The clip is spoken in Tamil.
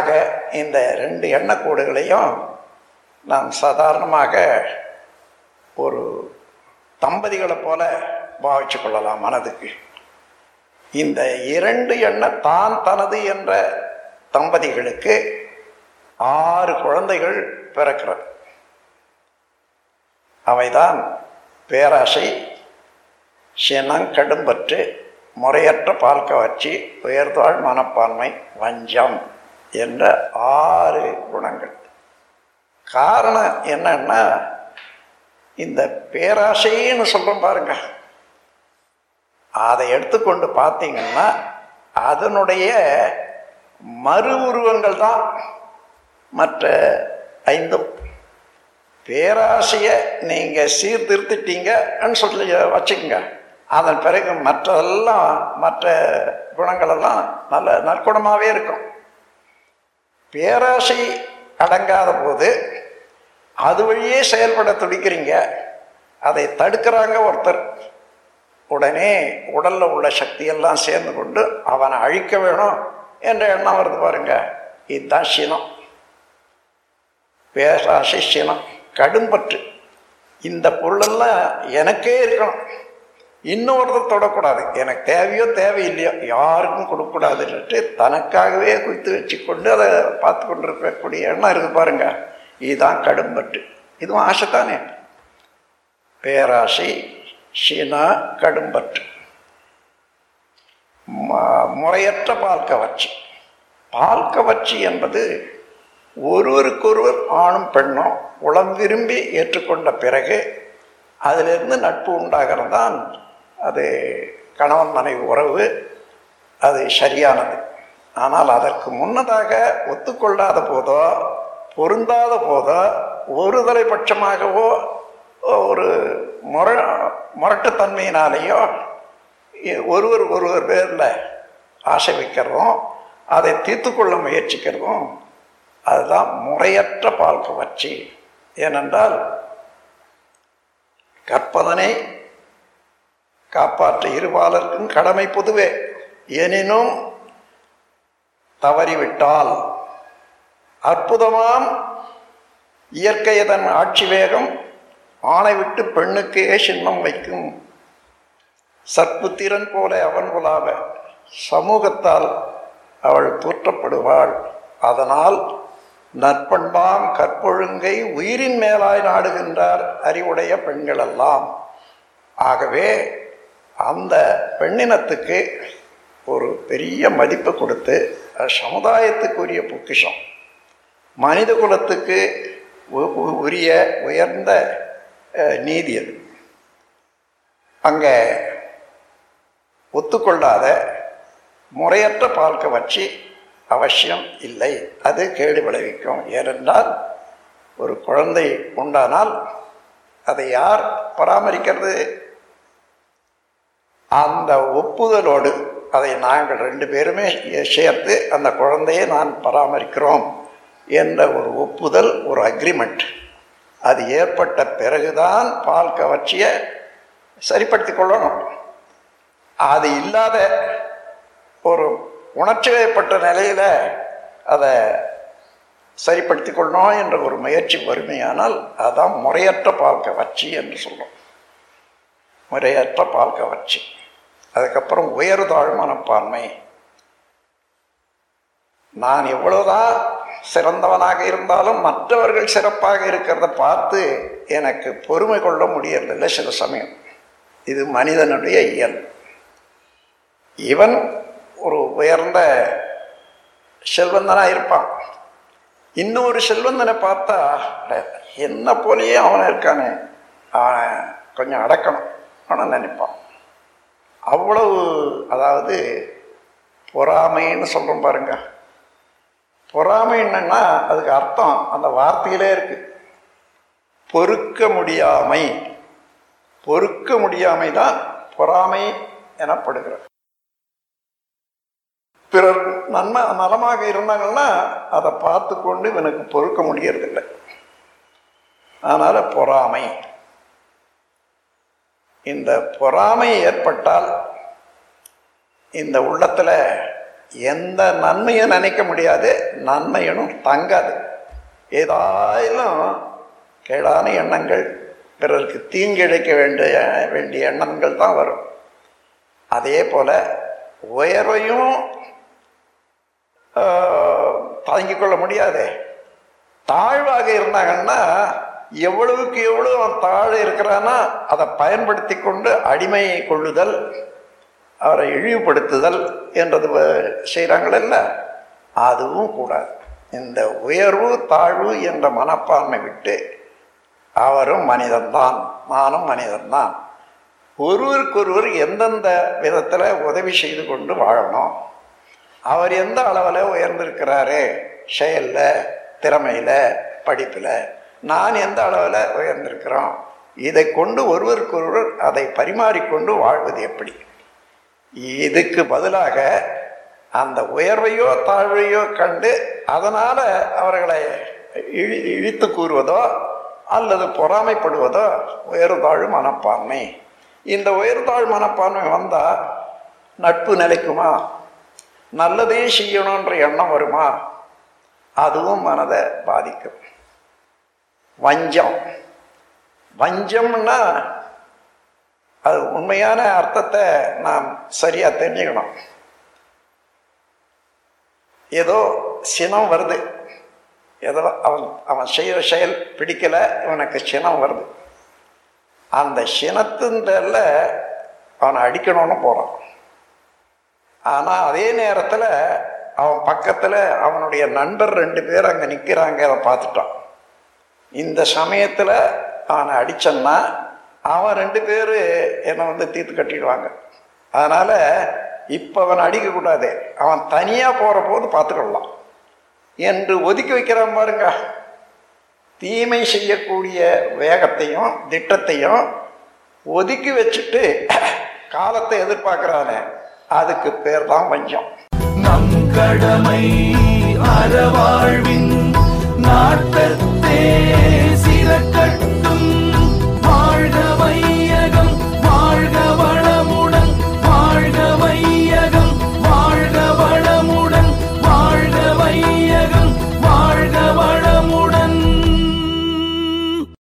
ஆக இந்த ரெண்டு எண்ணக்கூடுகளையும் நாம் சாதாரணமாக ஒரு தம்பதிகளை போல பாவிச்சு கொள்ளலாம். மனதுக்கு இந்த இரண்டு எண்ணம் தான் தனது என்ற தம்பதிகளுக்கு 6 குழந்தைகள் பிறக்கிறது. அவைதான் பேராசை, சினம், கடும்பற்று, முறையற்ற பால் கவர்ச்சி, உயர்தாழ் மனப்பான்மை, வஞ்சம் என்ற 6 குணங்கள். காரணம் என்னன்னா, இந்த பேராசைன்னு சொல்றோம் பாருங்க, அதை எடுத்துக்கொண்டு பார்த்தீங்கன்னா அதனுடைய மறு உருவங்கள் தான் மற்ற 5. பேராசையை நீங்க சீர்திருத்திட்டீங்கன்னு சொல்லி வச்சுக்கோங்க, அதன் பிறகு மற்றதெல்லாம் மற்ற குணங்களெல்லாம் நல்ல நற்குணமாகவே இருக்கும். பேராசை அடங்காத போது அது வழியே செயல்பட துடிக்கிறீங்க, அதை தடுக்கிறாங்க ஒருத்தர், உடனே உடல்ல உள்ள சக்தியெல்லாம் சேர்ந்து கொண்டு அவனை அழிக்க வேணும் என்ற எண்ணம் வருது பாருங்க. இதுதான் சினம். பேராசை, சினம், கடும்பற்று. இந்த பொருளெல்லாம் எனக்கே இருக்கணும், இன்னொருத்தர் தொடக்கூடாது, எனக்கு தேவையோ தேவையில்லையோ யாருக்கும் கொடுக்கக்கூடாதுன்னுட்டு தனக்காகவே குவித்து வச்சு கொண்டு அதை பார்த்து கொண்டு இருக்கக்கூடிய எண்ணம் இருக்கு பாருங்க. இதுதான் கடும்பற்று. இதுவும் ஆசை தானே. பேராசை, சின, கடும்பற்று. முறையற்ற பால் கவர்ச்சி. பால் கவர்ச்சி என்பது ஒருவருக்கொருவர் ஆணும் பெண்ணும் உளம் விரும்பி ஏற்றுக்கொண்ட பிறகு அதிலிருந்து நட்பு உண்டாகிறது தான் அது கணவன் மனைவி உறவு, அது சரியானது. ஆனால் அதற்கு முன்னதாக ஒத்துக்கொள்ளாத போதோ பொருந்தாத போதோ ஒரு தலைபட்சமாகவோ ஒரு முரட்டுத்தன்மையினாலேயோ ஒருவர் பேரில் ஆசை வைக்கிறதும் அதை தீர்த்து கொள்ள முயற்சிக்கிறதும் அதுதான் முறையற்ற பால் கவர்ச்சி. ஏனென்றால் கற்பதனை காப்பாற்ற இருபாலருக்கும் கடமை பொதுவே, எனினும் தவறிவிட்டால் அற்புதமாம் இயற்கையதன் ஆட்சி வேகம் ஆணை விட்டு பெண்ணுக்கே சின்னம் வைக்கும். சற்புத்திரன் போல அவன் உலாவ சமூகத்தால் அவள் தூற்றப்படுவாள். அதனால் நற்பண்பாம் கற்பொழுங்கை உயிரின் மேலாய் நாடுகின்றார் அறிவுடைய பெண்களெல்லாம். ஆகவே அந்த பெண்ணினத்துக்கு ஒரு பெரிய மதிப்பு கொடுத்து, சமுதாயத்துக்குரிய பொக்கிஷம், மனித குலத்துக்கு உரிய உயர்ந்த நீதி அது. அங்கே ஒத்துக்கொள்ளாத முறையற்ற பால் கவர்ச்சி அவசியம் இல்லை, அது கேடு விளைவிக்கும். ஏனென்றால் ஒரு குழந்தை உண்டானால் அதை யார் பராமரிக்கிறது? அந்த ஒப்புதலோடு அதை நாங்கள் 2 பேருமே சேர்த்து அந்த குழந்தையை நான் பராமரிக்கிறோம் என்ற ஒரு ஒப்புதல், ஒரு அக்ரிமெண்ட், அது ஏற்பட்ட பிறகுதான் பால் கவர்ச்சியை சரிப்படுத்தி கொள்ளணும். அது இல்லாத ஒரு உணர்ச்சி வயப்பட்ட நிலையில் அதை சரிப்படுத்தி கொள்ளணும் என்ற ஒரு முயற்சி வறுமையானால் அதான் முறையற்ற பால் கவர்ச்சி என்று சொல்லும். முறையற்ற பால் கவர்ச்சி. அதுக்கப்புறம் உயர்தாழ் மனப்பான்மை. நான் எவ்வளவுதான் சிறந்தவனாக இருந்தாலும் மற்றவர்கள் சிறப்பாக இருக்கிறத பார்த்து எனக்கு பொறுமை கொள்ள முடியறதில்லை சில சமயம். இது மனிதனுடைய இயல்பு. இவன் ஒரு உயர்ந்த செல்வந்தனாக இருப்பான், இன்னொரு செல்வந்தனை பார்த்தா என்ன போலேயே அவனை இருக்கானே, அவனை கொஞ்சம் அடக்கணும் ஆனால் நினைப்பான். அவ்வளவு, அதாவது பொறாமைன்னு சொல்கிறோம் பாருங்க. பொறாமை என்னன்னா அதுக்கு அர்த்தம் அந்த வார்த்தையிலே இருக்கு, பொறுக்க முடியாமை. பொறுக்க முடியாமை தான் பொறாமை எனப்படுகிறது. பிறர் நலமாக இருந்தாங்கன்னா அதை பார்த்து கொண்டு இவனுக்கு பொறுக்க முடியறதில்லை, அதனால பொறாமை. இந்த பொறாமை ஏற்பட்டால் இந்த உள்ளத்துல எந்த நன்மையும் நினைக்க முடியாது, நன்மையும் தங்காது. ஏதாயிலும் கேடான எண்ணங்கள், பிறருக்கு தீங்கிழைக்க வேண்டிய எண்ணங்கள் தான் வரும். அதே போல உயர்வையும் தாங்கிக் கொள்ள முடியாது. தாழ்வாக இருந்தாங்கன்னா எவ்வளவுக்கு எவ்வளவு அவன் தாழ இருக்கிறான்னா அதை பயன்படுத்தி கொண்டு அடிமையை கொள்ளுதல், அவரை இழிவுபடுத்துதல் என்றது செய்கிறாங்களல்ல, அதுவும் கூடாது. இந்த உயர்வு தாழ்வு என்ற மனப்பான்மை விட்டு அவரும் மனிதன்தான், நானும் மனிதன்தான், ஒருவருக்கொருவர் எந்தெந்த விதத்தில் உதவி செய்து கொண்டு வாழணும். அவர் எந்த அளவில் உயர்ந்திருக்கிறாரு, செயலில், திறமையில், படிப்பில், நான் எந்த அளவில் உயர்ந்திருக்கிறோம், இதை கொண்டு ஒருவருக்கொருவர் அதை பரிமாறிக்கொண்டு வாழ்வது எப்படி? இதுக்கு பதிலாக அந்த உயர்வையோ தாழ்வையோ கண்டு அதனால் அவர்களை இழித்து கூறுவதோ அல்லது பொறாமைப்படுவதோ உயர்தாழ் மனப்பான்மை. இந்த உயர்தாழ் மனப்பான்மை வந்தால் நட்பு நிலைக்குமா? நல்லதே செய்யணுன்ற எண்ணம் வருமா? அதுவும் மனதை பாதிக்கும். வஞ்சம், வஞ்சம்னா அது உண்மையான அர்த்தத்தை நாம் சரியா தெரிஞ்சுக்கணும். ஏதோ சினம் வருது, ஏதோ அவன் செய்கிற செயல் பிடிக்கலை, இவனுக்கு சினம் வருது. அந்த சினத்தின்ல அவனை அடிக்கணும்னு போகிறான். ஆனால் அதே நேரத்தில் அவன் பக்கத்தில் அவனுடைய நண்பர் 2 பேர் அங்கே நிற்கிறாங்க, அதை பார்த்துட்டான். இந்த சமயத்தில் அவனை அடித்தன்னா அவன் 2 பேர் என்னை தீர்த்து கட்டிடுவாங்க. அதனால் இப்போ அவன் அடிக்கக்கூடாது, அவன் தனியாக போகிற போது பார்த்துக்கொள்ளலாம் என்று ஒதுக்கி வைக்கிறான் பாருங்க. தீமை செய்யக்கூடிய வேகத்தையும் திட்டத்தையும் ஒதுக்கி வச்சுட்டு காலத்தை எதிர்பார்க்கிறானே, அதுக்கு பேர் தான் வஞ்சம். நம் கடமை அறவாழ்வின் நாட்டத்தே சிறக்க